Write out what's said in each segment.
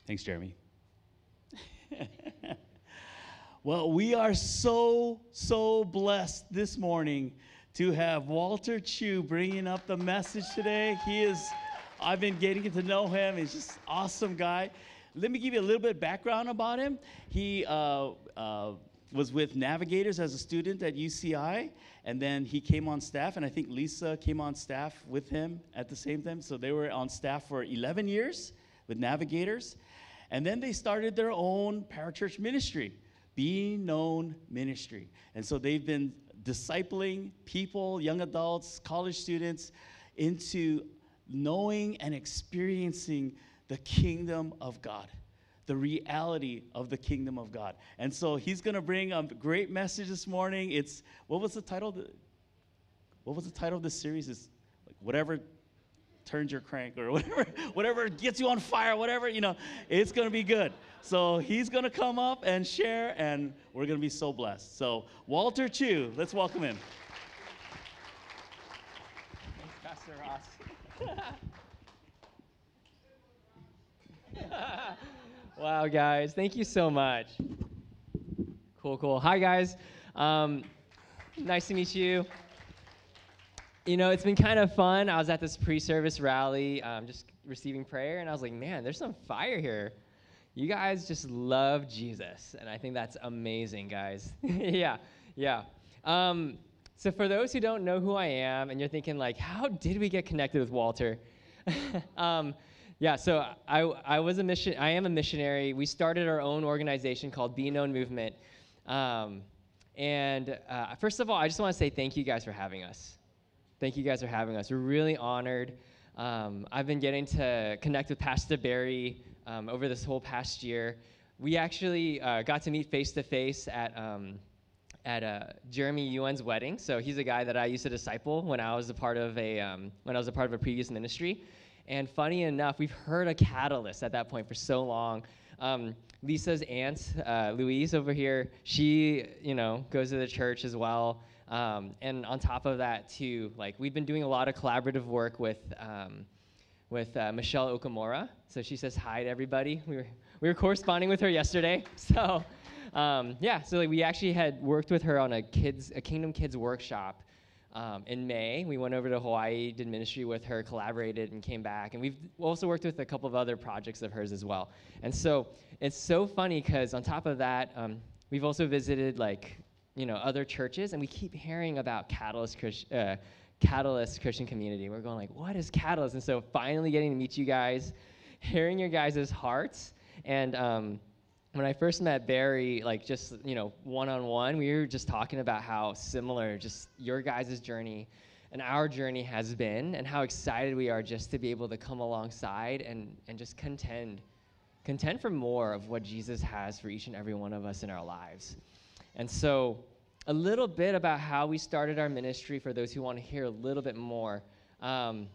Thanks, Jeremy. Well, we are so blessed this morning to have Walter Chu bringing up the message today. I've been getting to know him. He's just an awesome guy. Let me give you a little bit of background about him. He was with Navigators as a student at UCI, and then he came on staff, and I think Lisa came on staff with him at the same time. So they were on staff for 11 years with Navigators. And then they started their own parachurch ministry, Being Known Ministry. And so they've been discipling people, young adults, college students, into knowing and experiencing the kingdom of God, the reality of the kingdom of God. And so he's going to bring a great message this morning. What was the title of this series? It's like whatever turns your crank, or whatever gets you on fire, whatever, it's going to be good. So he's going to come up and share, and we're going to be so blessed. So Walter Chu, let's welcome him. Thanks, Pastor Ross. Wow, guys, thank you so much. Cool. Hi, guys. Nice to meet you. It's been kind of fun. I was at this pre-service rally, just receiving prayer, and I was like, man, there's some fire here. You guys just love Jesus, and I think that's amazing, guys. Yeah. So for those who don't know who I am, and you're thinking, like, how did we get connected with Walter? So I am a missionary. We started our own organization called Be Known Movement. First of all, I just want to say thank you guys for having us. Thank you guys for having us. We're really honored. I've been getting to connect with Pastor Barry over this whole past year. We actually got to meet face-to-face at Jeremy Yuan's wedding. So he's a guy that I used to disciple when I was a part of a previous ministry. And funny enough, we've heard of Catalyst at that point for so long. Lisa's aunt, Louise over here, she goes to the church as well. And on top of that, too, like we've been doing a lot of collaborative work with Michelle Okamura. So she says hi to everybody. We were corresponding with her yesterday. So we actually had worked with her on a Kingdom Kids workshop in May. We went over to Hawaii, did ministry with her, collaborated, and came back. And we've also worked with a couple of other projects of hers as well. And so it's so funny because on top of that, we've also visited other churches, and we keep hearing about Catalyst Christian Community. We're going like, what is Catalyst? And so finally getting to meet you guys, hearing your guys' hearts. And when I first met Barry, one-on-one, we were just talking about how similar just your guys' journey and our journey has been, and how excited we are just to be able to come alongside and just contend for more of what Jesus has for each and every one of us in our lives. And so a little bit about how we started our ministry for those who want to hear a little bit more. My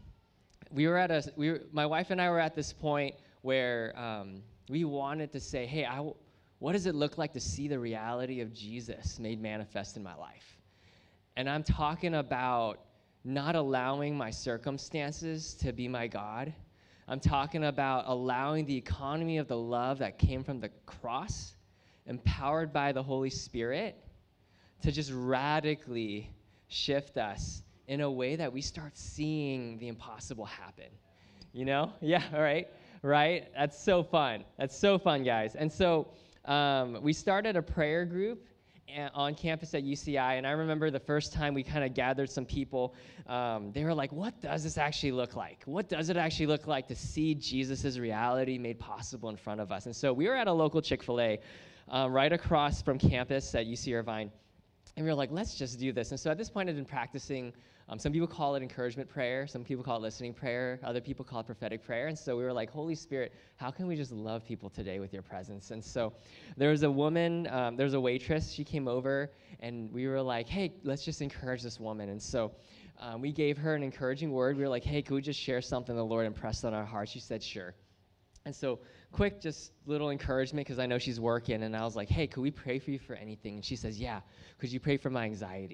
wife and I were at this point where we wanted to say, hey, what does it look like to see the reality of Jesus made manifest in my life? And I'm talking about not allowing my circumstances to be my God. I'm talking about allowing the economy of the love that came from the cross, empowered by the Holy Spirit, to just radically shift us in a way that we start seeing the impossible happen. Yeah, all right? That's so fun, guys. And so we started a prayer group on campus at UCI, and I remember the first time we kind of gathered some people, they were like, what does this actually look like? What does it actually look like to see Jesus' reality made possible in front of us? And so we were at a local Chick-fil-A right across from campus at UC Irvine. And we were like, let's just do this. And so at this point, I've been practicing. Some people call it encouragement prayer. Some people call it listening prayer. Other people call it prophetic prayer. And so we were like, Holy Spirit, how can we just love people today with your presence? And so there was a woman, there was a waitress. She came over, and we were like, hey, let's just encourage this woman. And so we gave her an encouraging word. We were like, hey, could we just share something the Lord impressed on our hearts? She said, sure. And so quick, just little encouragement, because I know she's working. And I was like, hey, could we pray for you for anything? And she says, yeah. Could you pray for my anxiety?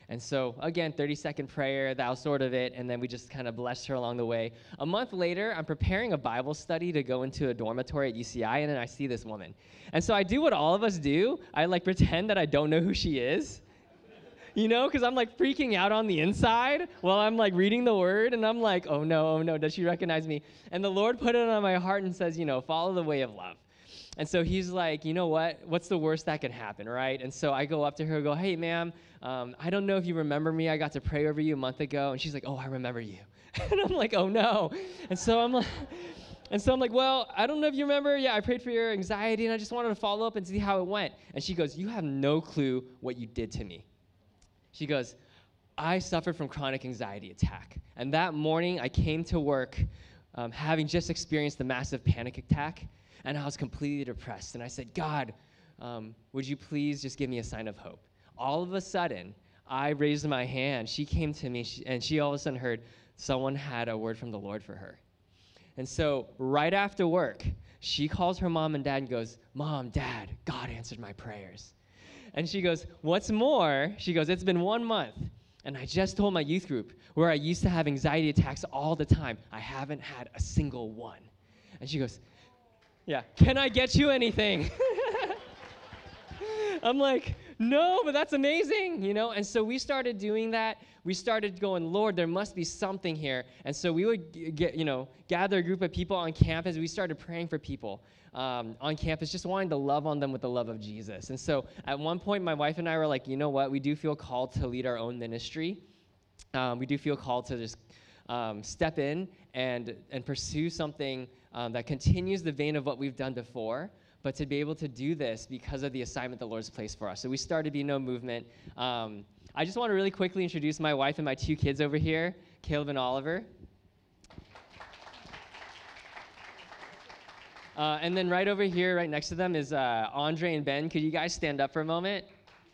And so, again, 30-second prayer, that was sort of it, and then we just kind of blessed her along the way. A month later, I'm preparing a Bible study to go into a dormitory at UCI, and then I see this woman. And so I do what all of us do. I like pretend that I don't know who she is, you know, because I'm like freaking out on the inside while I'm like reading the word, and I'm like, oh no, does she recognize me? And the Lord put it on my heart and says, you know, follow the way of love. And so he's like, you know what? What's the worst that could happen, right? And so I go up to her and go, hey, ma'am, I don't know if you remember me. I got to pray over you a month ago. And she's like, oh, I remember you. And I'm like, oh, no. And so I'm like, well, I don't know if you remember. Yeah, I prayed for your anxiety, and I just wanted to follow up and see how it went. And she goes, you have no clue what you did to me. She goes, I suffered from chronic anxiety attack. And that morning, I came to work having just experienced the massive panic attack. And I was completely depressed. And I said, God, would you please just give me a sign of hope? All of a sudden, I raised my hand. She came to me, and she all of a sudden heard someone had a word from the Lord for her. And so right after work, she calls her mom and dad and goes, Mom, Dad, God answered my prayers. And she goes, what's more, she goes, it's been 1 month, and I just told my youth group where I used to have anxiety attacks all the time. I haven't had a single one. And she goes, yeah, can I get you anything? I'm like, no, but that's amazing, you know? And so we started doing that. We started going, Lord, there must be something here. And so we would gather a group of people on campus. We started praying for people on campus, just wanting to love on them with the love of Jesus. And so at one point, my wife and I were like, you know what? We do feel called to lead our own ministry. We do feel called to just step in and pursue something that continues the vein of what we've done before, but to be able to do this because of the assignment the Lord's placed for us. So we started Be Known Movement. I just want to really quickly introduce my wife and my 2 kids over here, Caleb and Oliver. And then right over here, right next to them is Andre and Ben. Could you guys stand up for a moment?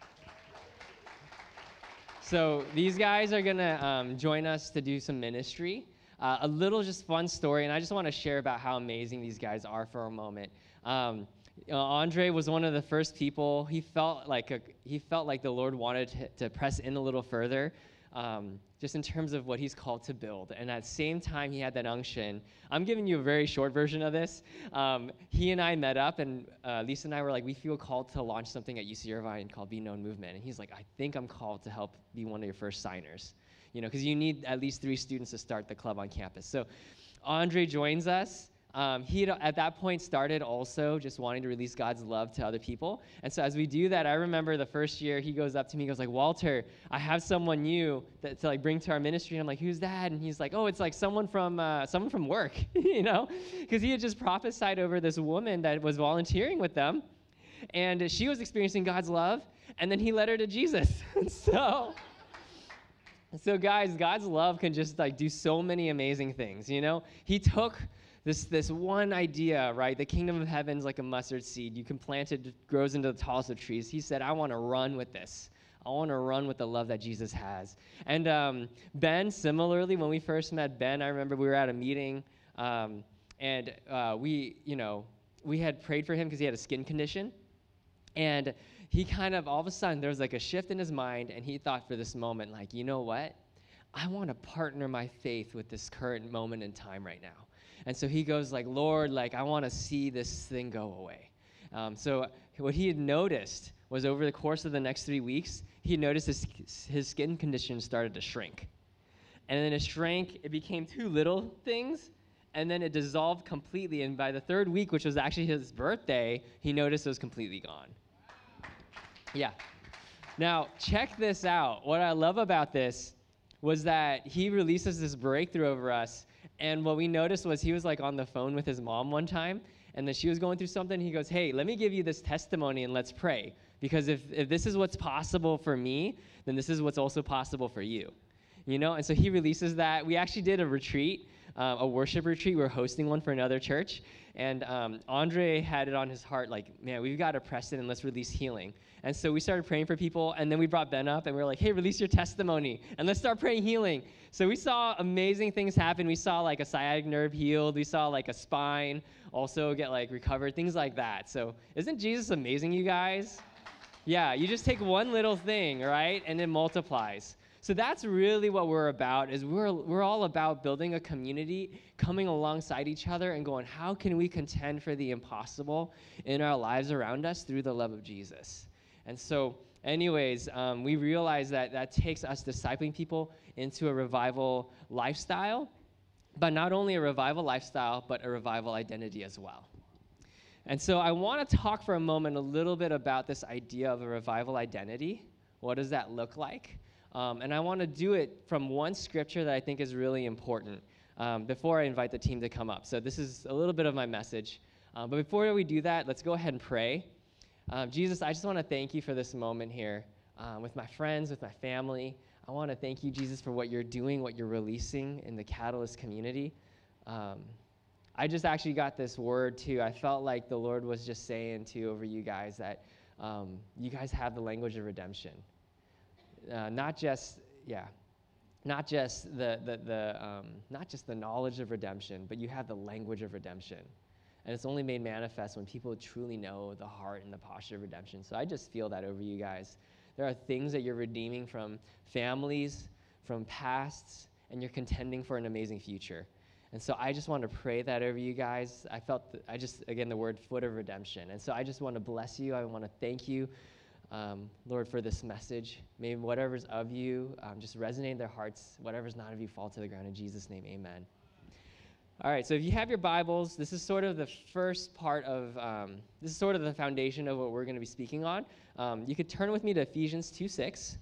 So these guys are going to join us to do some ministry. A little just fun story, and I just want to share about how amazing these guys are for a moment. Andre was one of the first people. He felt like the Lord wanted to press in a little further, just in terms of what he's called to build. And at the same time, he had that unction. I'm giving you a very short version of this. He and I met up, and Lisa and I were like, we feel called to launch something at UC Irvine called Be Known Movement. And he's like, I think I'm called to help be one of your first signers. You know, because you need at least 3 students to start the club on campus. So Andre joins us. He at that point started also just wanting to release God's love to other people. And so as we do that, I remember the first year he goes up to me, he goes like, Walter, I have someone new to like bring to our ministry. And I'm like, who's that? And he's like, oh, it's like someone from work, you know, because he had just prophesied over this woman that was volunteering with them. And she was experiencing God's love. And then he led her to Jesus. So guys, God's love can just like do so many amazing things, you know? He took this one idea, right? The kingdom of heaven's like a mustard seed. You can plant it, it grows into the tallest of trees. He said, I want to run with this. I want to run with the love that Jesus has. And Ben, similarly, when we first met Ben, I remember we were at a meeting, and we had prayed for him because he had a skin condition. And he kind of, all of a sudden, there was like a shift in his mind, and he thought for this moment, like, you know what? I want to partner my faith with this current moment in time right now. And so he goes like, Lord, like, I want to see this thing go away. So what he had noticed was over the course of the next 3 weeks, he noticed his skin condition started to shrink. And then it shrank, it became 2 little things, and then it dissolved completely. And by the 3rd week, which was actually his birthday, he noticed it was completely gone. Yeah. Now, check this out. What I love about this was that he releases this breakthrough over us, and what we noticed was he was like on the phone with his mom one time, and then she was going through something. He goes, hey, let me give you this testimony and let's pray, because if this is what's possible for me, then this is what's also possible for you. You know, and so he releases that. We actually did a retreat, a worship retreat. We're hosting one for another church, and Andre had it on his heart, like, man, we've got to press it and let's release healing. And so we started praying for people, and then we brought Ben up, and we were like, hey, release your testimony, and let's start praying healing. So we saw amazing things happen. We saw like a sciatic nerve healed. We saw like a spine also get like recovered, things like that. So isn't Jesus amazing, you guys? Yeah, you just take one little thing, right? And it multiplies. So that's really what we're about, is we're all about building a community, coming alongside each other and going, how can we contend for the impossible in our lives around us through the love of Jesus? And so anyways, we realize that that takes us discipling people into a revival lifestyle, but not only a revival lifestyle, but a revival identity as well. And so I want to talk for a moment a little bit about this idea of a revival identity. What does that look like? And I want to do it from one scripture that I think is really important before I invite the team to come up. So this is a little bit of my message. But before we do that, let's go ahead and pray. Jesus, I just want to thank you for this moment here with my friends, with my family. I want to thank you, Jesus, for what you're doing, what you're releasing in the Catalyst community. I just actually got this word, too. I felt like the Lord was just saying, too, over you guys that you guys have the language of redemption. Not just the knowledge of redemption, but you have the language of redemption. And it's only made manifest when people truly know the heart and the posture of redemption. So I just feel that over you guys. There are things that you're redeeming from families, from pasts, and you're contending for an amazing future. And so I just want to pray that over you guys. I felt, again, the word foot of redemption. And so I just want to bless you. I want to thank you, Lord, for this message. May whatever's of you just resonate in their hearts. Whatever's not of you fall to the ground. In Jesus' name, amen. All right, so if you have your Bibles, this is sort of the first part of, this is sort of the foundation of what we're going to be speaking on. You could turn with me to Ephesians 2:6.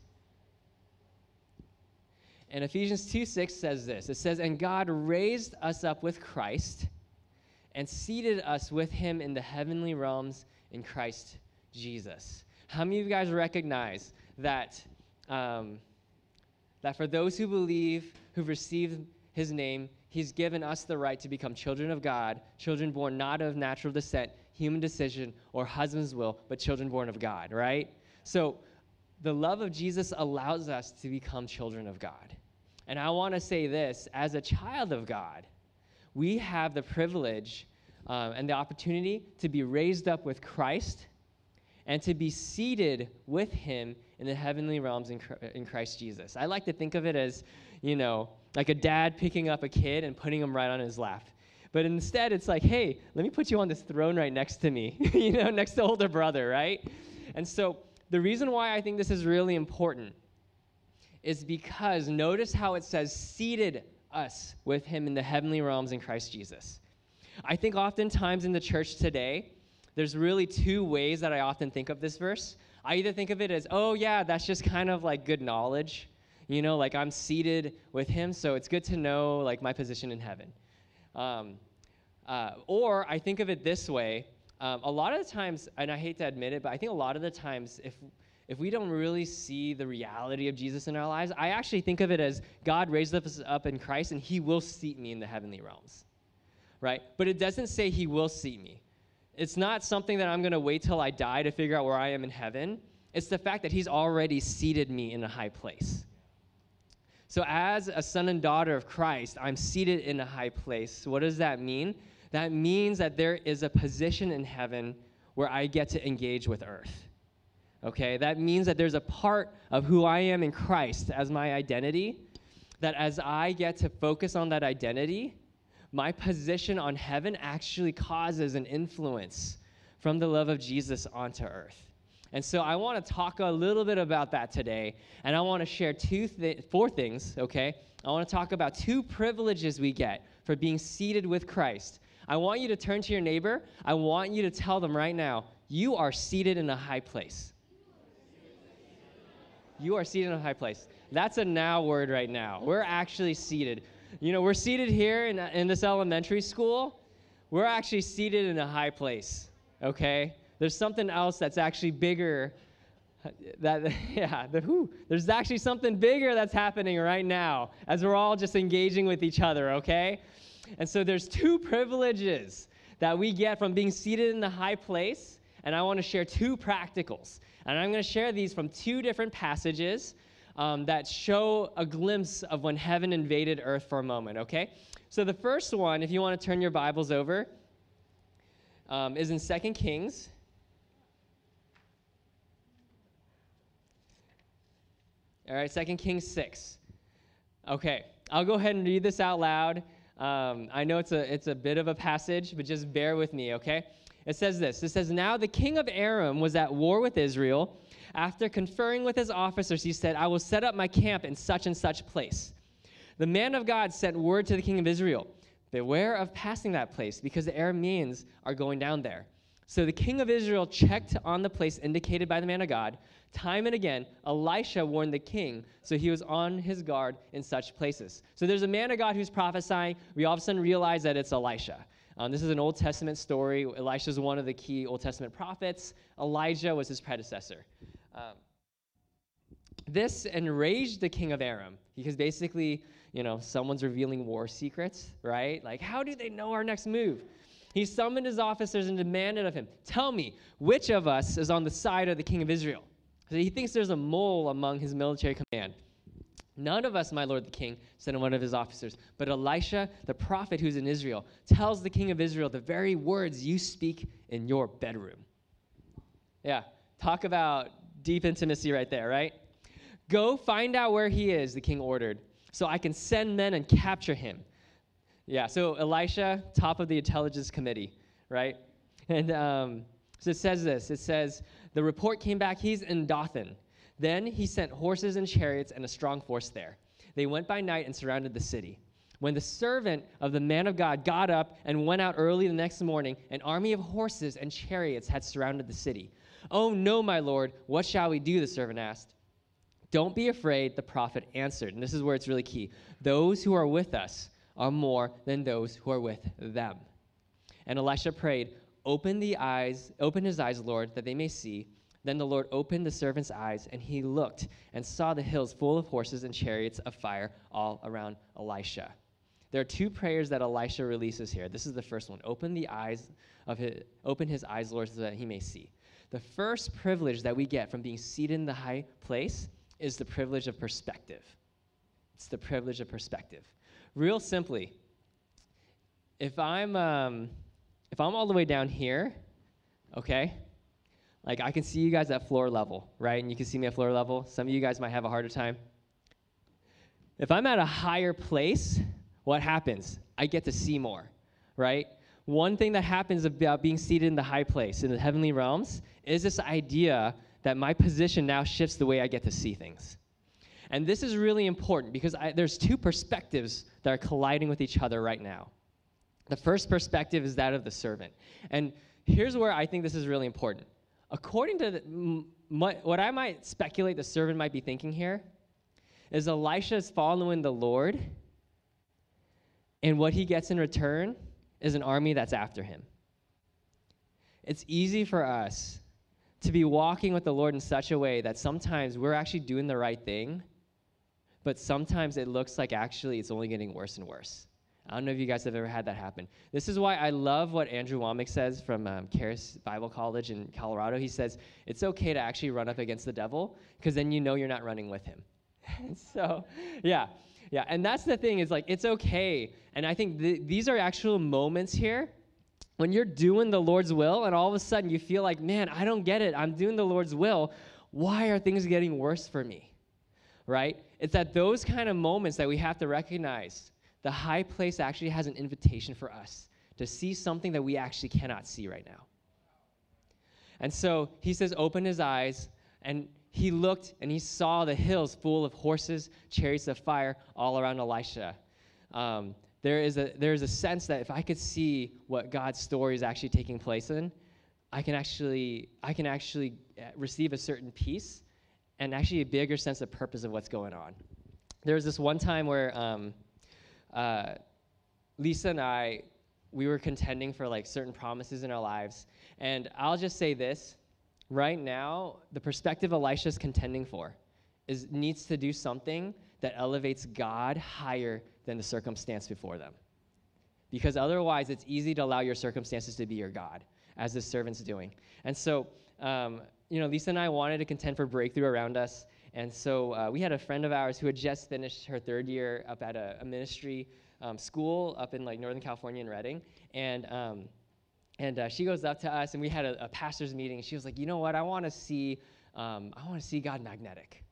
And Ephesians 2:6 says this. It says, "And God raised us up with Christ and seated us with him in the heavenly realms in Christ Jesus." How many of you guys recognize that, that for those who believe, who've received his name, he's given us the right to become children of God, children born not of natural descent, human decision, or husband's will, but children born of God, right? So the love of Jesus allows us to become children of God. And I want to say this, as a child of God, we have the privilege and the opportunity to be raised up with Christ and to be seated with him in the heavenly realms in Christ Jesus. I like to think of it as, like a dad picking up a kid and putting him right on his lap. But instead, it's like, hey, let me put you on this throne right next to me, next to older brother, right? And so the reason why I think this is really important is because notice how it says seated us with him in the heavenly realms in Christ Jesus. I think oftentimes in the church today, there's really two ways that I often think of this verse. I either think of it as, oh yeah, that's just kind of like good knowledge, like I'm seated with him, so it's good to know like my position in heaven. Or I think of it this way, a lot of the times, and I hate to admit it, but I think a lot of the times if we don't really see the reality of Jesus in our lives, I actually think of it as God raised us up in Christ and he will seat me in the heavenly realms, right? But it doesn't say he will seat me. It's not something that I'm going to wait till I die to figure out where I am in heaven. It's the fact that he's already seated me in a high place. So as a son and daughter of Christ, I'm seated in a high place. What does that mean? That means that there is a position in heaven where I get to engage with earth. Okay, that means that there's a part of who I am in Christ as my identity, that as I get to focus on that identity, my position on heaven actually causes an influence from the love of Jesus onto earth. And so I want to talk a little bit about that today, and I want to share four things, okay? I want to talk about two privileges we get for being seated with Christ. I want you to turn to your neighbor. I want you to tell them right now, you are seated in a high place. You are seated in a high place. That's a now word right now. We're actually seated. We're seated here in this elementary school. We're actually seated in a high place, okay? There's something else that's actually bigger. There's actually something bigger that's happening right now as we're all just engaging with each other, okay? And so there's two privileges that we get from being seated in the high place, and I want to share two practicals. And I'm going to share these from two different passages that show a glimpse of when heaven invaded earth for a moment, okay? So the first one, if you want to turn your Bibles over, is in 2 Kings. All right, 2 Kings 6. Okay, I'll go ahead and read this out loud. I know it's a bit of a passage, but just bear with me, okay? It says this. It says, "Now the king of Aram was at war with Israel. After conferring with his officers, he said, 'I will set up my camp in such and such place.' The man of God sent word to the king of Israel, 'Beware of passing that place, because the Arameans are going down there.' So the king of Israel checked on the place indicated by the man of God. Time and again, Elisha warned the king, so he was on his guard in such places." So there's a man of God who's prophesying. We all of a sudden realize that it's Elisha. This is an Old Testament story. Elisha is one of the key Old Testament prophets. Elijah was his predecessor. This enraged the king of Aram, because basically, someone's revealing war secrets, right? Like, how do they know our next move? He summoned his officers and demanded of him, "Tell me, which of us is on the side of the king of Israel?" So he thinks there's a mole among his military command. "None of us, my lord the king," said one of his officers. But Elisha, the prophet who's in Israel, tells the king of Israel the very words you speak in your bedroom. Yeah, talk about deep intimacy right there, right? "Go find out where he is," the king ordered, "so I can send men and capture him." Yeah, so Elisha, top of the intelligence committee, right? And so it says this. It says, "The report came back, he's in Dothan. Then he sent horses and chariots and a strong force there. They went by night and surrounded the city. When the servant of the man of God got up and went out early the next morning, an army of horses and chariots had surrounded the city. 'Oh, no, my lord, what shall we do?' the servant asked. 'Don't be afraid,' the prophet answered." And this is where it's really key. "Those who are with us are more than those who are with them." And Elisha prayed, open his eyes, Lord, that they may see." Then the Lord opened the servant's eyes, and he looked and saw the hills full of horses and chariots of fire all around Elisha. There are two prayers that Elisha releases here. This is the first one. Open his eyes, Lord, so that he may see. The first privilege that we get from being seated in the high place is the privilege of perspective. It's the privilege of perspective. Real simply, if I'm all the way down here, okay, like I can see you guys at floor level, right? And you can see me at floor level. Some of you guys might have a harder time. If I'm at a higher place, what happens? I get to see more, right? One thing that happens about being seated in the high place, in the heavenly realms, is this idea that my position now shifts the way I get to see things. And this is really important because there's two perspectives that are colliding with each other right now. The first perspective is that of the servant. And here's where I think this is really important. According to what I might speculate the servant might be thinking here is Elisha is following the Lord, and what he gets in return is an army that's after him. It's easy for us to be walking with the Lord in such a way that sometimes we're actually doing the right thing, but sometimes it looks like actually it's only getting worse and worse. I don't know if you guys have ever had that happen. This is why I love what Andrew Womack says from Charis Bible College in Colorado. He says, it's okay to actually run up against the devil because then you know you're not running with him. So, yeah. And that's the thing is like, it's okay. And I think these are actual moments here when you're doing the Lord's will and all of a sudden you feel like, man, I don't get it. I'm doing the Lord's will. Why are things getting worse for me? Right? It's at those kind of moments that we have to recognize the high place actually has an invitation for us to see something that we actually cannot see right now. And so he says, open his eyes, and he looked and he saw the hills full of horses, chariots of fire all around Elisha. There is a sense that if I could see what God's story is actually taking place in, I can actually receive a certain peace and actually a bigger sense of purpose of what's going on. There was this one time where Lisa and I, we were contending for like certain promises in our lives. And I'll just say this, right now, the perspective Elisha's contending for needs to do something that elevates God higher than the circumstance before them. Because otherwise, it's easy to allow your circumstances to be your God, as this servant's doing. And so, Lisa and I wanted to contend for breakthrough around us. And so we had a friend of ours who had just finished her third year up at a ministry school up in like Northern California in Redding. And she goes up to us, and we had a pastor's meeting. She was like, you know what? I want to see God magnetic.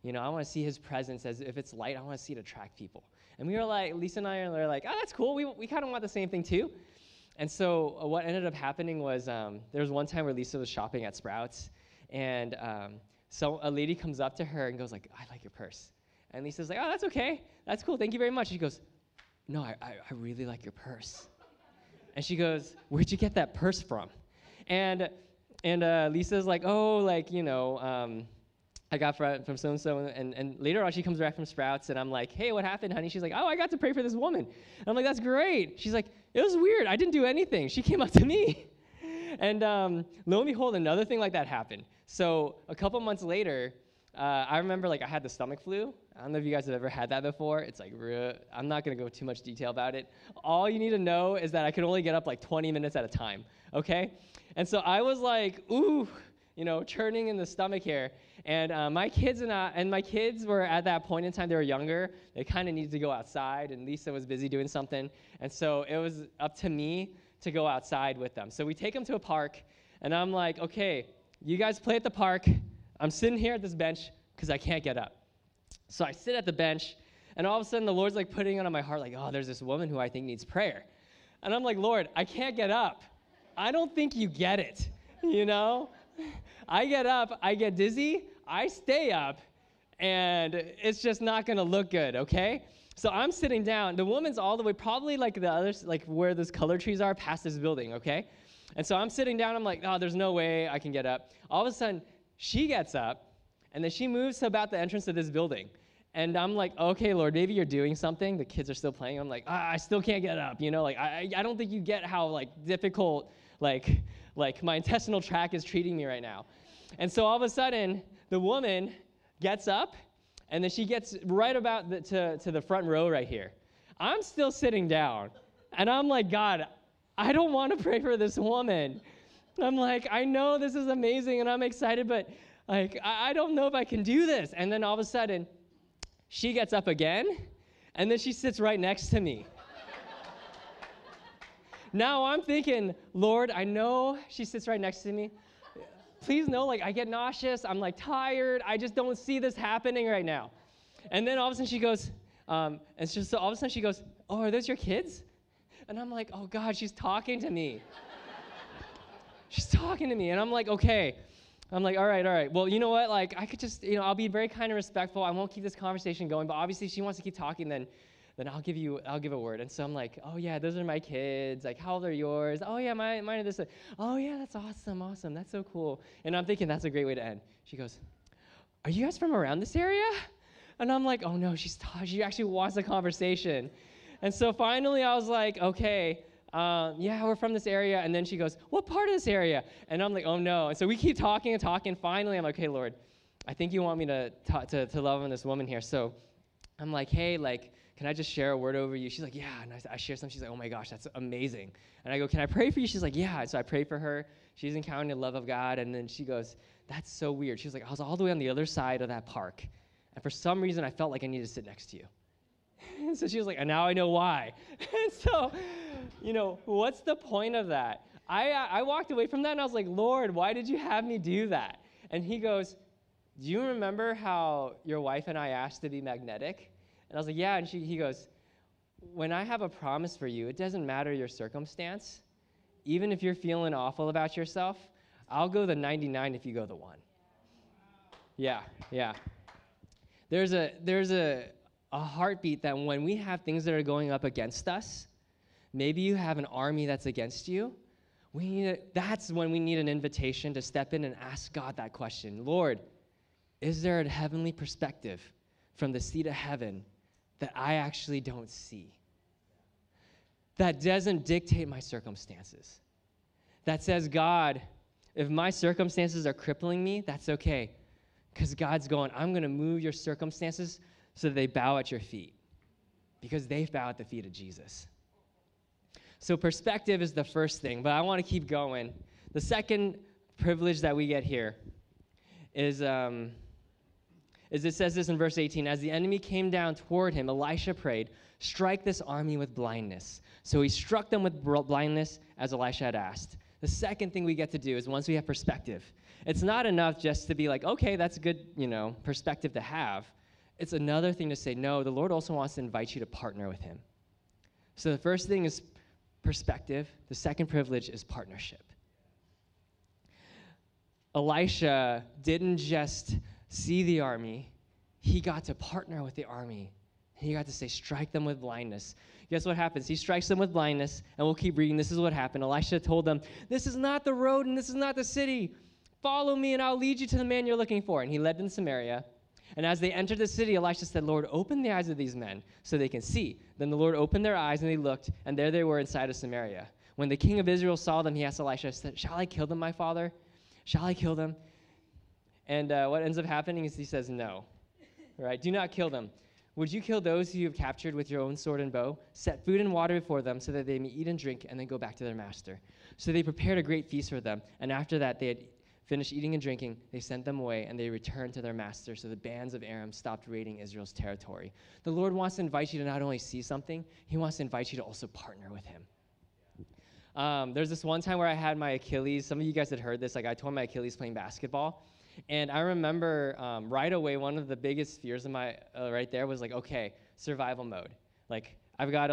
I want to see his presence. As if it's light, I want to see it attract people. And we were like, Lisa and I are like, oh, that's cool. We kind of want the same thing too. And so what ended up happening was there was one time where Lisa was shopping at Sprouts, and so a lady comes up to her and goes like, I like your purse. And Lisa's like, oh, that's okay. That's cool. Thank you very much. She goes, no, I really like your purse. And she goes, where'd you get that purse from? And Lisa's like, oh, like, I got from so-and-so. And later on, she comes back from Sprouts, and I'm like, hey, what happened, honey? She's like, oh, I got to pray for this woman. And I'm like, that's great. She's like, it was weird. I didn't do anything. She came up to me. And lo and behold, another thing like that happened. So a couple months later, I remember I had the stomach flu. I don't know if you guys have ever had that before. It's I'm not going to go too much detail about it. All you need to know is that I could only get up 20 minutes at a time, okay? And so I was like, ooh, churning in the stomach here. And my kids were at that point in time, they were younger. They kind of needed to go outside, and Lisa was busy doing something. And so it was up to me to go outside with them. So we take them to a park, and I'm like, okay, you guys play at the park. I'm sitting here at this bench because I can't get up. So I sit at the bench, and all of a sudden the Lord's putting it on my heart, oh, there's this woman who I think needs prayer. And I'm like, Lord, I can't get up. I don't think you get it, I get up, I get dizzy, I stay up, and it's just not going to look good, okay? So I'm sitting down. The woman's all the way, probably the others, where those color trees are, past this building, okay? And so I'm sitting down. I'm like, oh, there's no way I can get up. All of a sudden, she gets up, and then she moves to about the entrance of this building. And I'm like, okay, Lord, maybe you're doing something. The kids are still playing. I'm like, I still can't get up. I don't think you get how difficult my intestinal tract is treating me right now. And so all of a sudden, the woman gets up, and then she gets right about to the front row right here. I'm still sitting down, and I'm like, God, I don't want to pray for this woman. I'm like, I know this is amazing, and I'm excited, but I don't know if I can do this. And then all of a sudden, she gets up again, and then she sits right next to me. Now I'm thinking, Lord, I know she sits right next to me. Please know, I get nauseous. I'm tired. I just don't see this happening right now. And then all of a sudden she goes, all of a sudden she goes, oh, are those your kids? And I'm like, oh God, she's talking to me. She's talking to me. And I'm like, okay. I'm like, all right. Well, you know what? I could just, I'll be very kind and respectful. I won't keep this conversation going. But obviously, if she wants to keep talking, then I'll give a word. And so I'm like, oh yeah, those are my kids. How old are yours? Oh yeah, mine are this. Oh yeah, that's awesome. That's so cool. And I'm thinking that's a great way to end. She goes, are you guys from around this area? And I'm like, oh no, she actually wants a conversation. And so finally I was like, okay, yeah, we're from this area. And then she goes, what part of this area? And I'm like, oh no. And so we keep talking and talking. Finally, I'm like, okay, Lord, I think you want me to love on this woman here. So I'm like, hey, can I just share a word over you? She's like, yeah. And I share something. She's like, oh my gosh, that's amazing. And I go, can I pray for you? She's like, yeah. So I pray for her. She's encountering the love of God. And then she goes, that's so weird. She was like, I was all the way on the other side of that park. And for some reason, I felt like I needed to sit next to you. And so she was like, and now I know why. And so, what's the point of that? I walked away from that, and I was like, Lord, why did you have me do that? And he goes, do you remember how your wife and I asked to be magnetic? And I was like, yeah. And he goes, when I have a promise for you, it doesn't matter your circumstance. Even if you're feeling awful about yourself, I'll go the 99 if you go the 1. Yeah. There's a heartbeat that when we have things that are going up against us, maybe you have an army that's against you, that's when we need an invitation to step in and ask God that question. Lord, is there a heavenly perspective from the seat of heaven that I actually don't see? That doesn't dictate my circumstances. That says, God, if my circumstances are crippling me, that's okay. Because God's going, I'm going to move your circumstances so that they bow at your feet. Because they bow at the feet of Jesus. So perspective is the first thing, but I want to keep going. The second privilege that we get here is it says this in verse 18, as the enemy came down toward him, Elisha prayed, strike this army with blindness. So he struck them with blindness as Elisha had asked. The second thing we get to do is once we have perspective, it's not enough just to be like, okay, that's a good, perspective to have. It's another thing to say, no, the Lord also wants to invite you to partner with him. So the first thing is perspective. The second privilege is partnership. Elisha didn't just see the army. He got to partner with the army. He got to say, strike them with blindness. Guess what happens? He strikes them with blindness, and we'll keep reading. This is what happened. Elisha told them, this is not the road, and this is not the city. Follow me, and I'll lead you to the man you're looking for. And he led them to Samaria. And as they entered the city, Elisha said, Lord, open the eyes of these men so they can see. Then the Lord opened their eyes, and they looked, and there they were inside of Samaria. When the king of Israel saw them, he asked Elisha, shall I kill them, my father? Shall I kill them? And what ends up happening is he says, no. Right? Do not kill them. Would you kill those who you have captured with your own sword and bow? Set food and water before them so that they may eat and drink and then go back to their master. So they prepared a great feast for them. And after that, they had finished eating and drinking. They sent them away and they returned to their master. So the bands of Aram stopped raiding Israel's territory. The Lord wants to invite you to not only see something, he wants to invite you to also partner with him. There's this one time where I had my Achilles. Some of you guys had heard this. Like I tore my Achilles playing basketball. And I remember right away, one of the biggest fears of my right there was like, okay, survival mode. Like I've got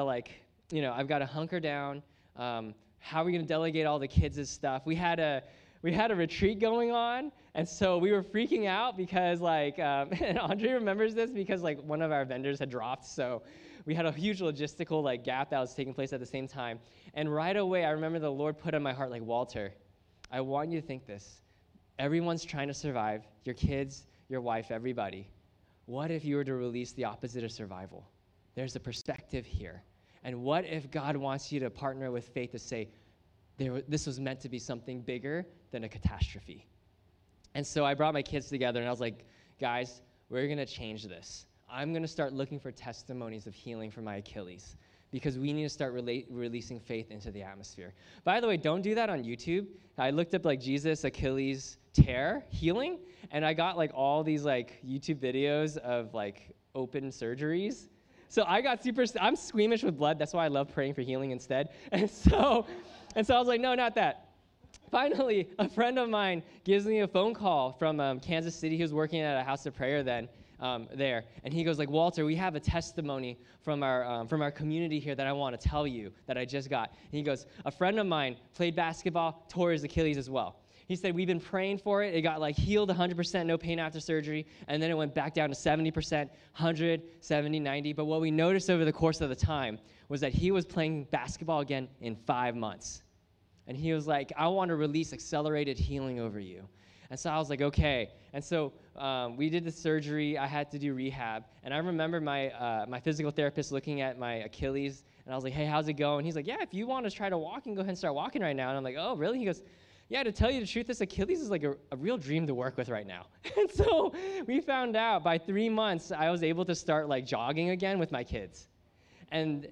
to hunker down. How are we gonna delegate all the kids' stuff? We had a retreat going on, and so we were freaking out because and Andre remembers this because one of our vendors had dropped, so we had a huge logistical gap that was taking place at the same time. And right away, I remember the Lord put on my heart, Walter, I want you to think this. Everyone's trying to survive, your kids, your wife, everybody. What if you were to release the opposite of survival? There's a perspective here. And what if God wants you to partner with faith to say, this was meant to be something bigger than a catastrophe? And so I brought my kids together, and I was like, guys, we're going to change this. I'm going to start looking for testimonies of healing for my Achilles, because we need to start releasing faith into the atmosphere. By the way, don't do that on YouTube. I looked up Jesus Achilles tear healing, and I got all these YouTube videos of open surgeries. So I got I'm squeamish with blood. That's why I love praying for healing instead. And so I was like, no, not that. Finally, a friend of mine gives me a phone call from Kansas City. He was working at a house of prayer then. There, and he goes Walter, we have a testimony from our community here that I want to tell you that I just got. And he goes, a friend of mine played basketball, tore his Achilles as well. He said, we've been praying for it. It got healed 100%, no pain after surgery, and then it went back down to 70%, 100, 70, 90. But what we noticed over the course of the time was that he was playing basketball again in 5 months. And he was like, I want to release accelerated healing over you. And so I was like, okay. And so we did the surgery. I had to do rehab. And I remember my physical therapist looking at my Achilles, and I was like, hey, how's it going? He's like, yeah, if you want to try to walk, go ahead and start walking right now. And I'm like, oh, really? He goes, yeah, to tell you the truth, this Achilles is a real dream to work with right now. And so we found out by 3 months, I was able to start jogging again with my kids. And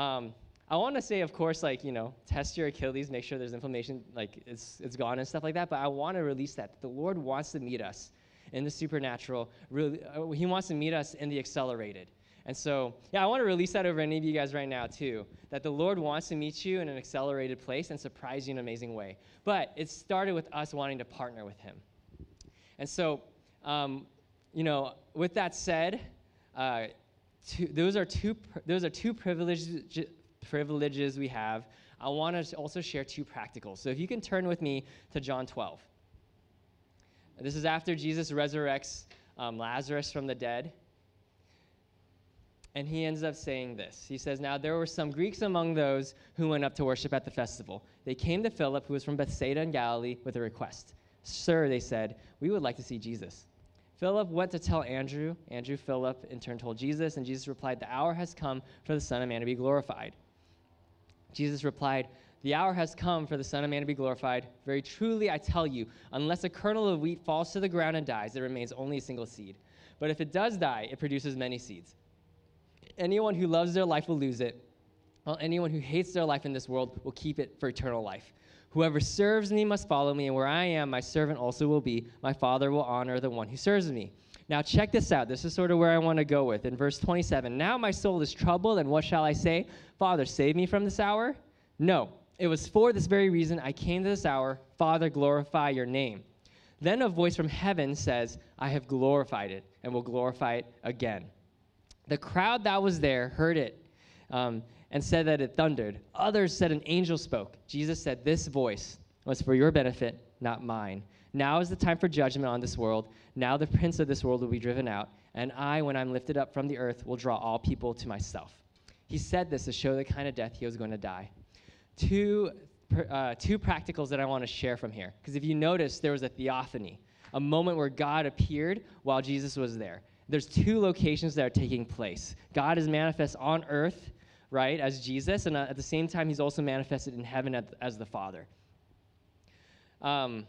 I want to say, of course, test your Achilles, make sure there's inflammation, it's gone and stuff like that. But I want to release that. The Lord wants to meet us in the supernatural. Really, he wants to meet us in the accelerated. And so, yeah, I want to release that over any of you guys right now, too, that the Lord wants to meet you in an accelerated place and surprise you in an amazing way. But it started with us wanting to partner with him. And so, with that said, those are two privileges we have. I want to also share 2 practicals. So if you can turn with me to John 12. This is after Jesus resurrects Lazarus from the dead. And he ends up saying this. He says, now there were some Greeks among those who went up to worship at the festival. They came to Philip, who was from Bethsaida in Galilee, with a request. Sir, they said, we would like to see Jesus. Philip went to tell Andrew. Andrew, Philip, in turn told Jesus, and Jesus replied, the hour has come for the Son of Man to be glorified. Jesus replied, the hour has come for the Son of Man to be glorified. Very truly, I tell you, unless a kernel of wheat falls to the ground and dies, there remains only a single seed. But if it does die, it produces many seeds. Anyone who loves their life will lose it, while anyone who hates their life in this world will keep it for eternal life. Whoever serves me must follow me, and where I am, my servant also will be. My Father will honor the one who serves me. Now check this out. This is sort of where I want to go with. In verse 27, now my soul is troubled, and what shall I say? Father, save me from this hour? No, It was for this very reason I came to this hour. Father, glorify your name. Then a voice from heaven says, I have glorified it and will glorify it again. The crowd that was there heard it and said that it thundered. Others said an angel spoke. Jesus said, this voice was for your benefit, not mine. Now is the time for judgment on this world. Now the prince of this world will be driven out, and I, when I'm lifted up from the earth, will draw all people to myself. He said this to show the kind of death he was going to die. Two practicals that I want to share from here. Because if you notice, there was a theophany, a moment where God appeared while Jesus was there. There's two locations that are taking place. God is manifest on earth, right, as Jesus, and at the same time, he's also manifested in heaven as the Father. How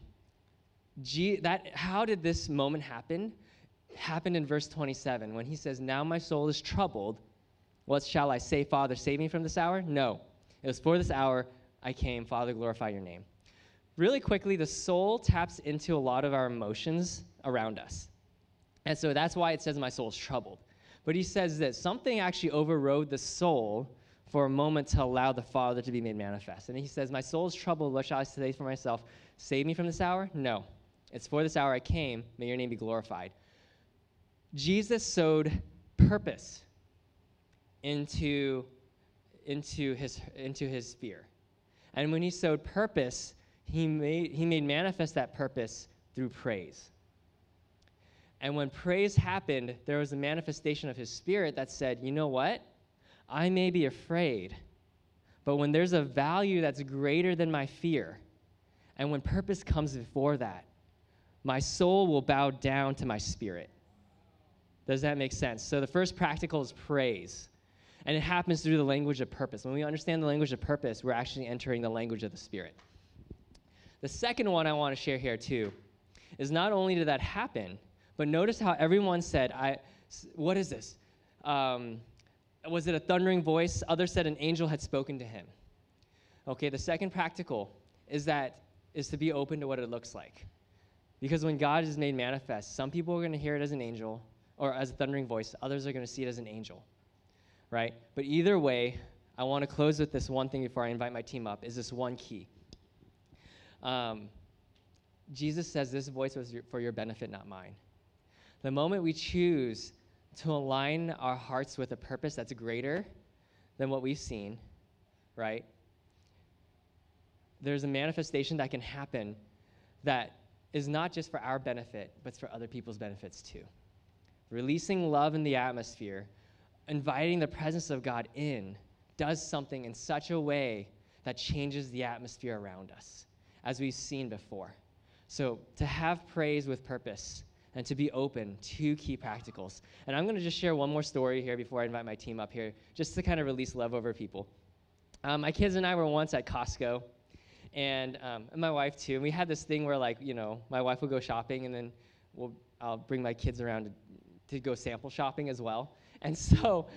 did this moment happen? Happened in verse 27 when he says, now my soul is troubled. What shall I say, Father, save me from this hour? No. It was for this hour I came. Father, glorify your name. Really quickly, the soul taps into a lot of our emotions around us. And so that's why it says my soul is troubled. But he says that something actually overrode the soul for a moment to allow the Father to be made manifest. And he says, my soul is troubled. What shall I say for myself? Save me from this hour? No. It's for this hour I came. May your name be glorified. Jesus sowed purpose into his fear. And when he sowed purpose, he made manifest that purpose through praise. And when praise happened, there was a manifestation of his spirit that said, you know what? I may be afraid, but when there's a value that's greater than my fear, and when purpose comes before that, my soul will bow down to my spirit. Does that make sense? So the first practical is praise. And it happens through the language of purpose. When we understand the language of purpose, we're actually entering the language of the Spirit. The second one I want to share here, too, is not only did that happen, but notice how everyone said, what is this? Was it a thundering voice? Others said an angel had spoken to him. Okay, the second practical is to be open to what it looks like. Because when God is made manifest, some people are going to hear it as an angel or as a thundering voice. Others are going to see it as an angel. Right? But either way, I want to close with this one thing before I invite my team up, is this one key. Jesus says this voice was for your benefit, not mine. The moment we choose to align our hearts with a purpose that's greater than what we've seen, right? There's a manifestation that can happen that is not just for our benefit, but for other people's benefits too. Releasing love in the atmosphere, inviting the presence of God in, does something in such a way that changes the atmosphere around us, as we've seen before. So to have praise with purpose and to be open, two key practicals. And I'm going to just share one more story here before I invite my team up here, just to kind of release love over people. My kids and I were once at Costco, and my wife too. And we had this thing where, like, my wife would go shopping, and then I'll bring my kids around to go sample shopping as well. And so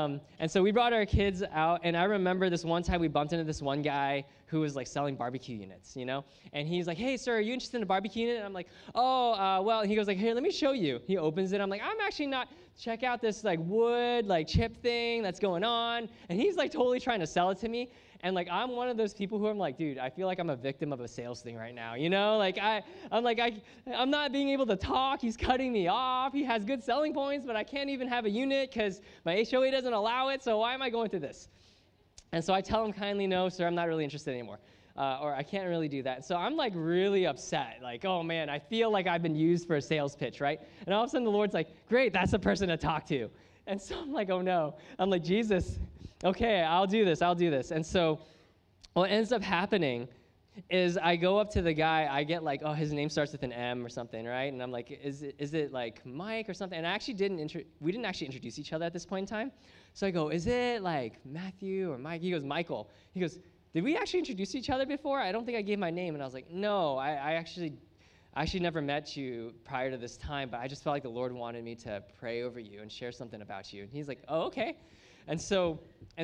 we brought our kids out, and I remember this one time we bumped into this one guy who was like selling barbecue units, and he's like, hey, sir, are you interested in a barbecue unit? And I'm like, well, and he goes like, here, let me show you. He opens it. I'm like, I'm actually not, check out this like wood, like chip thing that's going on. And he's like totally trying to sell it to me. And like, I'm one of those people who I'm like, dude, I feel like I'm a victim of a sales thing right now. Like I'm not being able to talk. He's cutting me off. He has good selling points, but I can't even have a unit because my HOA doesn't allow it. So why am I going through this? And so I tell him kindly, no, sir, I'm not really interested anymore. Or I can't really do that. So I'm like really upset. Like, oh man, I feel like I've been used for a sales pitch, right? And all of a sudden the Lord's like, great, that's the person to talk to. And so I'm like, oh no. I'm like, Jesus, okay, I'll do this. And so what ends up happening is I go up to the guy, I get like, oh, his name starts with an M or something, right? And I'm like, is it like Mike or something? And I actually we didn't actually introduce each other at this point in time. So I go, is it like Matthew or Mike? He goes, Michael. He goes, did we actually introduce each other before? I don't think I gave my name. And I was like, no, I actually never met you prior to this time, but I just felt like the Lord wanted me to pray over you and share something about you. And he's like, oh, okay. And so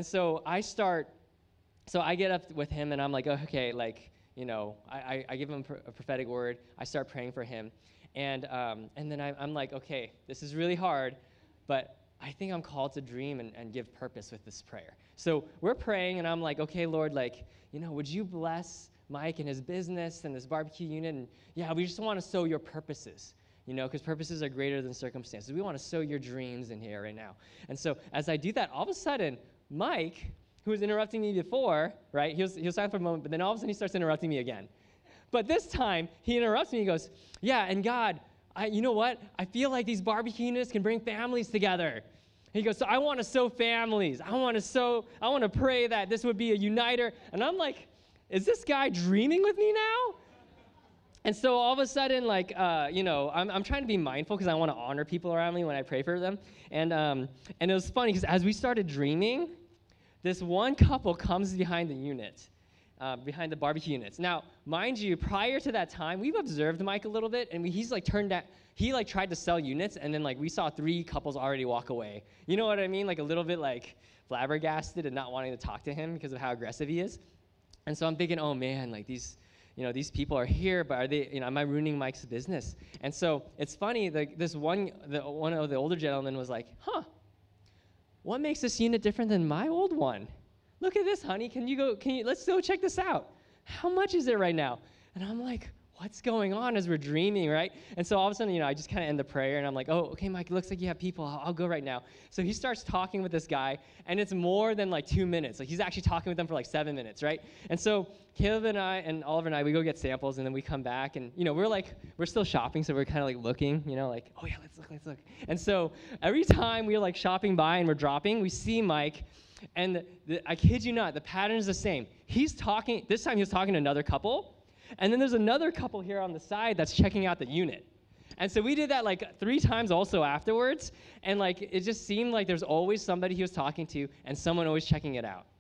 I get up with him and I'm like, oh, okay, like, I give him a prophetic word. I start praying for him. And then I'm like, okay, this is really hard, but I think I'm called to dream and give purpose with this prayer. So we're praying, and I'm like, okay, Lord, like, would you bless Mike and his business and this barbecue unit? And yeah, we just want to sow your purposes, because purposes are greater than circumstances. We want to sow your dreams in here right now. And so as I do that, all of a sudden, Mike, who was interrupting me before, right? He was silent for a moment, but then all of a sudden he starts interrupting me again. But this time, he interrupts me. He goes, yeah, and God, you know what? I feel like these barbecue units can bring families together. He goes, so I want to sow families. I want to pray that this would be a uniter. And I'm like, is this guy dreaming with me now? And so all of a sudden, I'm trying to be mindful because I want to honor people around me when I pray for them. And it was funny because as we started dreaming, this one couple comes behind the unit. Behind the barbecue units. Now, mind you, prior to that time, we've observed Mike a little bit, and he's turned out. He tried to sell units, and then we saw 3 couples already walk away. You know what I mean? A little bit flabbergasted and not wanting to talk to him because of how aggressive he is. And so I'm thinking, oh man, these people are here, but are they? Am I ruining Mike's business? And so it's funny. One of the older gentlemen was like, huh? What makes this unit different than my old one? Look at this, honey. Let's go check this out. How much is it right now? And I'm like, what's going on as we're dreaming, right? And so all of a sudden, I just kind of end the prayer, and I'm like, oh, okay, Mike, it looks like you have people. I'll go right now. So he starts talking with this guy, and it's more than 2 minutes. He's actually talking with them for 7 minutes, right? And so Caleb and I and Oliver and I, we go get samples, and then we come back, and we're still shopping, so we're kind of looking, oh yeah, let's look. And so every time we're shopping by and we're dropping, we see Mike. And I kid you not, the pattern is the same. He's talking, this time he was talking to another couple, and then there's another couple here on the side that's checking out the unit. And so we did that 3 times also afterwards, and it just seemed like there's always somebody he was talking to and someone always checking it out.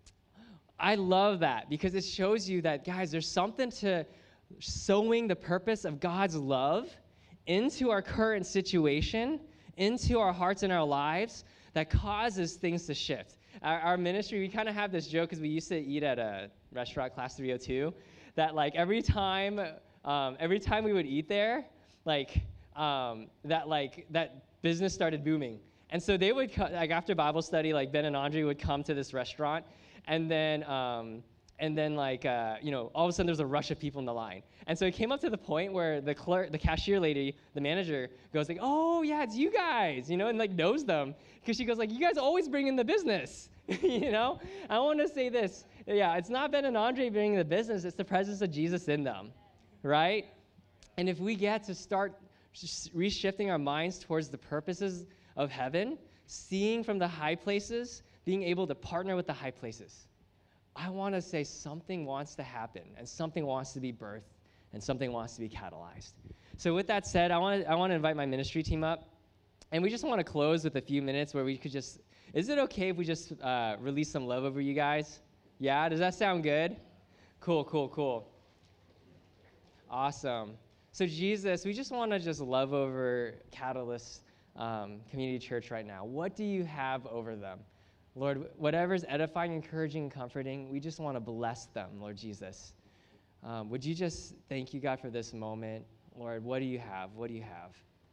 I love that because it shows you that, guys, there's something to sowing the purpose of God's love into our current situation, into our hearts and our lives that causes things to shift. Our ministry, we kind of have this joke because we used to eat at a restaurant, Class 302, that every time we would eat there, that business started booming. And so they would after Bible study, Ben and Andre would come to this restaurant, and then all of a sudden there's a rush of people in the line. And so it came up to the point where the cashier lady, the manager, goes oh yeah, it's you guys, and knows them because she goes you guys always bring in the business, I want to say this, yeah, it's not Ben and Andre bringing the business, it's the presence of Jesus in them, right? And if we get to start reshifting our minds towards the purposes of heaven, seeing from the high places, being able to partner with the high places, I want to say something wants to happen, and something wants to be birthed, and something wants to be catalyzed. So with that said, I want to invite my ministry team up, and we just want to close with a few minutes where we could just, is it okay if we just release some love over you guys? Yeah, does that sound good? Cool. Awesome. So Jesus, we just want to just love over Catalyst Community Church right now. What do you have over them? Lord, whatever's edifying, encouraging, and comforting, we just want to bless them, Lord Jesus. Would you just thank you, God, for this moment? Lord, what do you have? What do you have?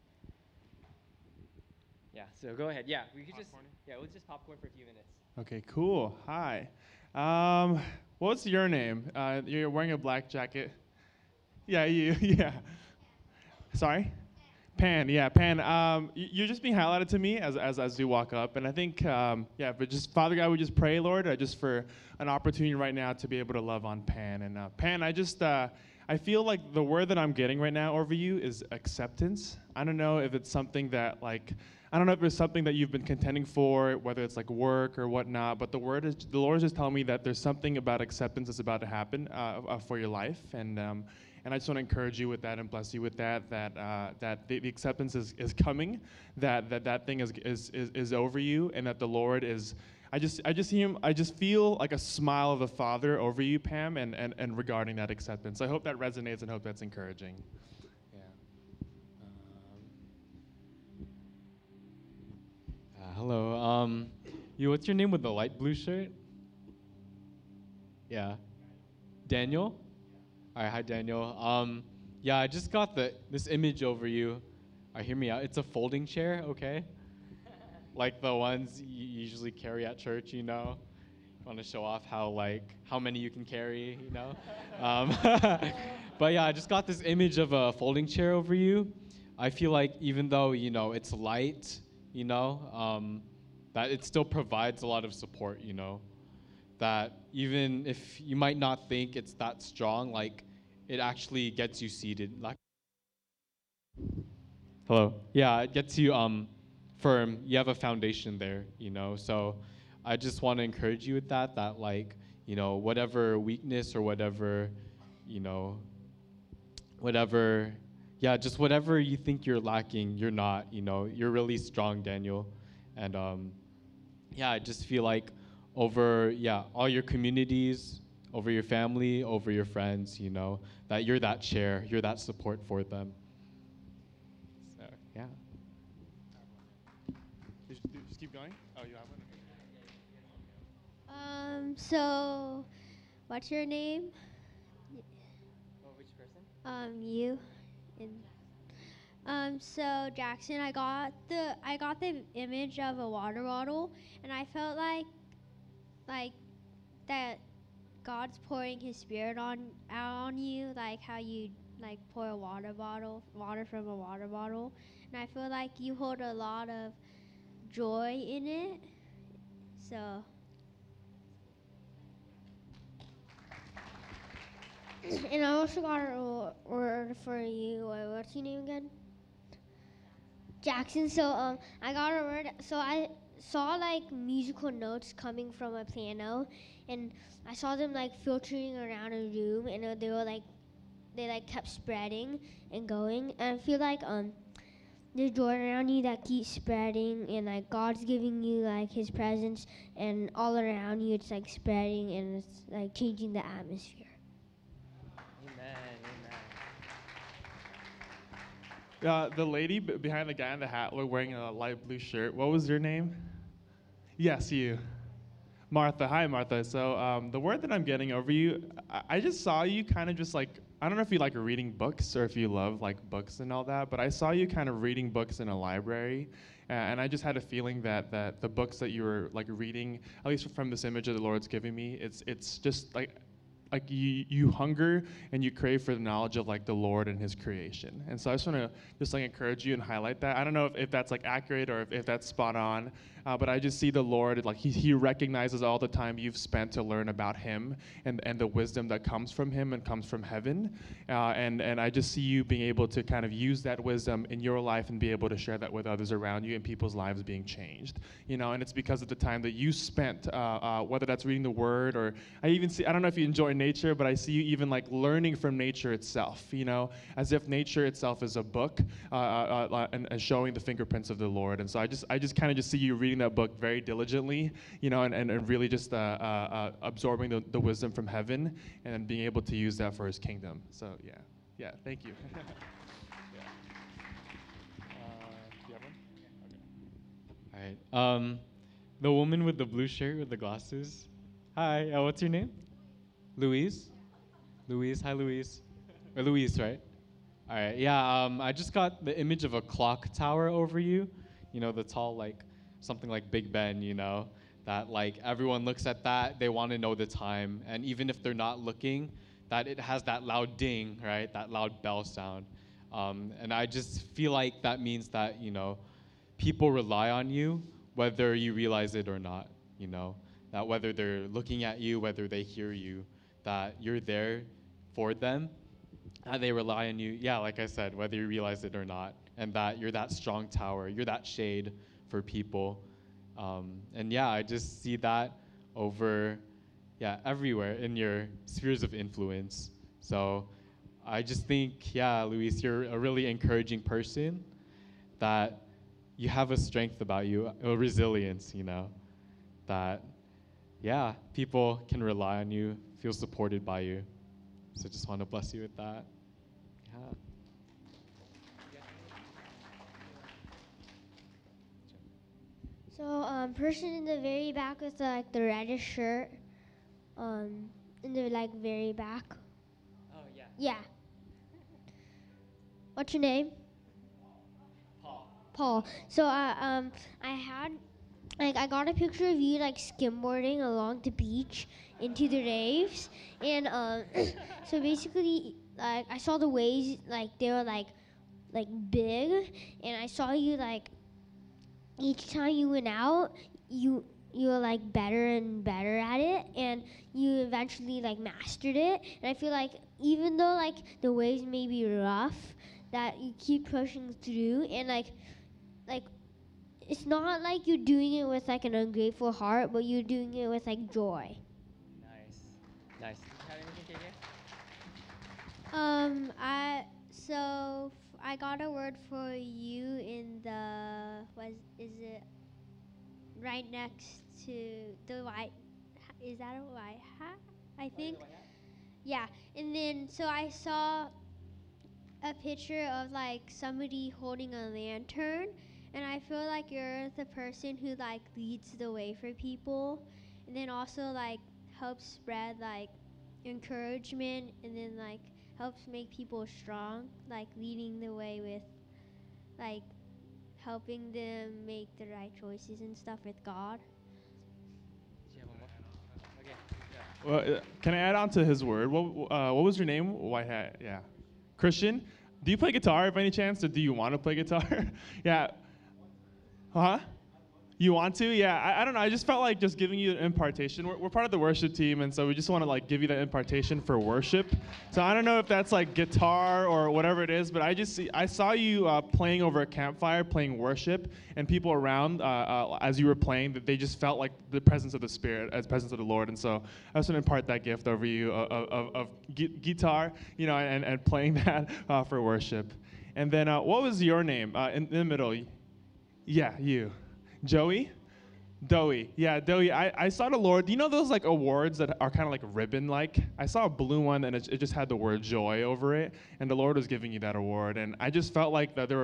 Yeah, so go ahead. Yeah, we could we'll just popcorn for a few minutes. Okay, cool. Hi. What's your name? You're wearing a black jacket. Yeah, you. Yeah. Sorry? Pan, yeah, Pan. You're just being highlighted to me as you walk up, and I think, but just Father God, we just pray, Lord, just for an opportunity right now to be able to love on Pan. And Pan, I feel like the word that I'm getting right now over you is acceptance. I don't know if it's something that I don't know if it's something that you've been contending for, whether it's work or whatnot, but the Lord is just telling me that there's something about acceptance that's about to happen for your life, and I just want to encourage you with that and bless you with that the acceptance is coming, that thing is over you, and that the Lord is. I just feel like a smile of the Father over you, Pam, and regarding that acceptance. I hope that resonates and hope that's encouraging. Hello. What's your name with the light blue shirt? Yeah. Daniel? All right, hi, Daniel. I just got this image over you. Hear me out. It's a folding chair, okay? Like the ones you usually carry at church, want to show off how many you can carry, you know. Um, but yeah, I just got this image of a folding chair over you. I feel like even though it's light, that it still provides a lot of support. That even if you might not think it's that strong, like it actually gets you seated. Like, hello. Yeah, it gets you firm. You have a foundation there. So I just want to encourage you with that. That whatever weakness or you know, just whatever you think you're lacking, you're not. You're really strong, Daniel. And I just feel like over all your communities, over your family, over your friends, that you're that chair, you're that support for them. So yeah. Just keep going. Oh, you have one. So, what's your name? Which person? You. And so Jackson, I got the image of a water bottle, and I felt like that God's pouring His Spirit out on you, like how you like pour water from a water bottle, and I feel like you hold a lot of joy in it. So. And I also got a word for you. What's your name again? Jackson. So I got a word. So I saw like musical notes coming from a piano, and I saw them like filtering around a room, and they kept spreading and going. And I feel like there's joy around you that keeps spreading, and like God's giving you like His presence, and all around you it's like spreading, and it's like changing the atmosphere. The lady behind the guy in the hat wearing a light blue shirt, what was your name? Yes, you. Martha. Hi, Martha. So the word that I'm getting over you, I just saw you kind of just like, I don't know if you like reading books or if you love like books and all that, but I saw you kind of reading books in a library. And I just had a feeling that the books that you were like reading, at least from this image that the Lord's giving me, it's just like you hunger and you crave for the knowledge of like the Lord and His creation. And so I just want to just like encourage you and highlight that. I don't know if that's like accurate or if that's spot on, but I just see the Lord, like he recognizes all the time you've spent to learn about Him and the wisdom that comes from Him and comes from heaven. And I just see you being able to kind of use that wisdom in your life and be able to share that with others around you and people's lives being changed. And it's because of the time that you spent, whether that's reading the Word or I don't know if you enjoy nature, but I see you even like learning from nature itself, as if nature itself is a book and showing the fingerprints of the Lord. And so I just kind of just see you reading that book very diligently, and really just absorbing the wisdom from heaven and then being able to use that for His kingdom. So yeah, thank you. Do you have one? Okay. All right. The woman with the blue shirt with the glasses. Hi. What's your name? Louise. Louise. Hi, Louise. Or Louise, right? All right. Yeah. I just got the image of a clock tower over you. The tall, like something like Big Ben. That like everyone looks at that, they want to know the time, and even if they're not looking, that it has that loud ding, right? That loud bell sound. And I just feel like that means that people rely on you, whether you realize it or not. That whether they're looking at you, whether they hear you, that you're there for them, and they rely on you. Yeah, like I said, whether you realize it or not, and that you're that strong tower, you're that shade for people. And yeah, I just see that over, everywhere in your spheres of influence. So I just think, Luis, you're a really encouraging person, that you have a strength about you, a resilience, that, people can rely on you, feel supported by you. So just want to bless you with that. Yeah. So, person in the very back with like the reddish shirt, in the like very back. Oh, yeah. Yeah. What's your name? Paul. Paul. So, I like I got a picture of you like skimboarding along the beach into the waves, and so basically like I saw the waves like they were like big, and I saw you like each time you went out you were like better and better at it, and you eventually like mastered it. And I feel like even though like the waves may be rough, that you keep pushing through, and like it's not like you're doing it with like an ungrateful heart, but you're doing it with like joy. Nice. Nice. Did you have anything, KK? I got a word for you in the is it right next to the white? Is that a white hat? I think. Yeah, and then so I saw a picture of like somebody holding a lantern, and I feel like you're the person who like leads the way for people, and then also like helps spread like encouragement, and then like helps make people strong, like leading the way with like helping them make the right choices and stuff with God. Did you have one more? Okay. Well, can I add on to his word? What was your name? White hat. Yeah. Christian, do you play guitar by any chance, or do you want to play guitar? Yeah. Huh? You want to? Yeah. I don't know. I just felt like just giving you an impartation. We're part of the worship team, and so we just want to like give you that impartation for worship. So I don't know if that's like guitar or whatever it is, but I saw you playing over a campfire, playing worship, and people around as you were playing, that they just felt like the presence of the Spirit, as presence of the Lord. And so I just want to impart that gift over you of guitar, you know, and playing that for worship. And then what was your name in the middle? Yeah, you. Joey? Doey. Yeah, Doey. I saw the Lord. Do you know those like awards that are kind of like ribbon like? I saw a blue one, and it just had the word joy over it, and the Lord was giving you that award. And I just felt like that there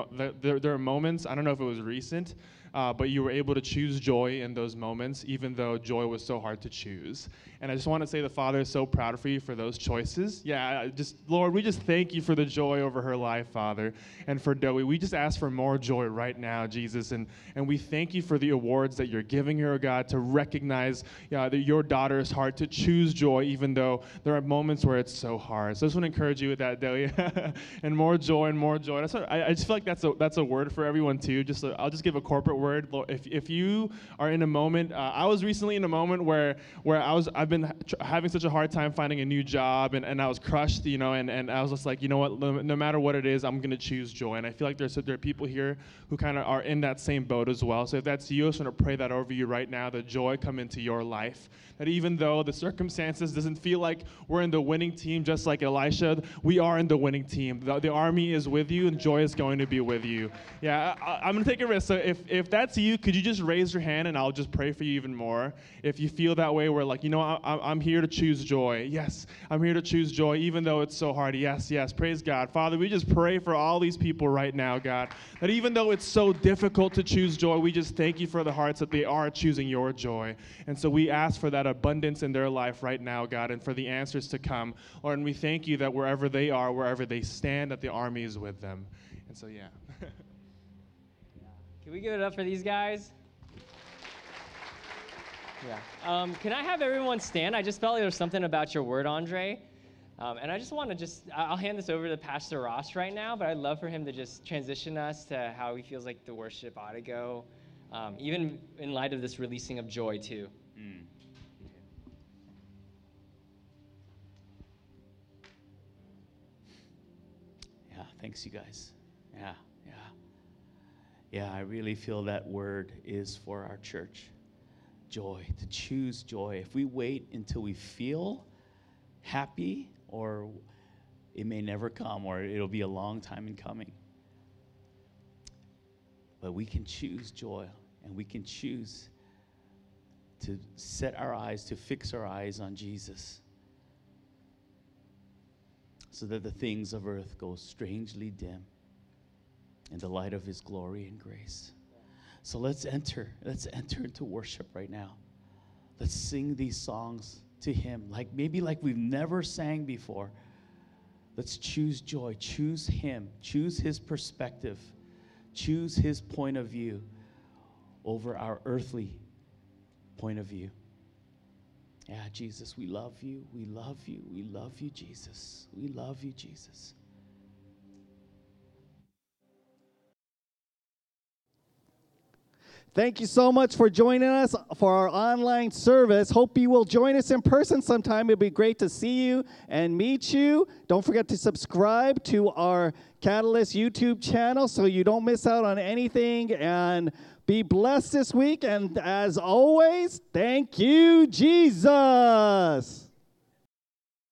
were moments, I don't know if it was recent, but you were able to choose joy in those moments, even though joy was so hard to choose. And I just want to say the Father is so proud for you for those choices. Yeah, Lord, we just thank you for the joy over her life, Father, and for Doey. We just ask for more joy right now, Jesus, and we thank you for the awards that you're giving her, God, to recognize that your daughter's heart to choose joy, even though there are moments where it's so hard. So I just want to encourage you with that, Doey, and more joy and more joy. I just feel like that's a word for everyone too. I'll just give a corporate word. If you are in a moment, I was recently in a moment where I've been having such a hard time finding a new job, and I was crushed, you know, and I was just like, you know what, no matter what it is, I'm gonna choose joy. And I feel like there are people here who kind of are in that same boat as well. So if that's you, I just want to pray that over you right now, that joy come into your life. That even though the circumstances doesn't feel like we're in the winning team, just like Elisha, we are in the winning team. The army is with you, and joy is going to be with you. Yeah, I'm gonna take a risk. So if that's you, could you just raise your hand, and I'll just pray for you even more. If you feel that way, where like, you know, I'm here to choose joy. Yes, I'm here to choose joy, even though it's so hard. Yes, praise God. Father, we just pray for all these people right now, God, that even though it's so difficult to choose joy, we just thank you for the hearts that they are choosing your joy. And so we ask for that abundance in their life right now, God, and for the answers to come. Lord, and we thank you that wherever they are, wherever they stand, that the army is with them. And so, yeah. Can we give it up for these guys? Yeah. Can I have everyone stand? I just felt like there was something about your word, Andre. And I just want to I'll hand this over to Pastor Ross right now, but I'd love for him to just transition us to how he feels like the worship ought to go, even in light of this releasing of joy, too. Yeah, thanks, you guys. Yeah, I really feel that word is for our church. Joy, to choose joy. If we wait until we feel happy, or it may never come, or it'll be a long time in coming. But we can choose joy, and we can choose to set our eyes, to fix our eyes on Jesus, so that the things of earth go strangely dim in the light of his glory and grace. So let's enter into worship right now. Let's sing these songs to him, maybe like we've never sang before. Let's choose joy, choose him, choose his perspective, choose his point of view. over our earthly point of view. Yeah, Jesus, we love you. We love you. We love you, Jesus. We love you, Jesus. Thank you so much for joining us for our online service. Hope you will join us in person sometime. It'd be great to see you and meet you. Don't forget to subscribe to our Catalyst YouTube channel so you don't miss out on anything. And be blessed this week. And as always, thank you, Jesus.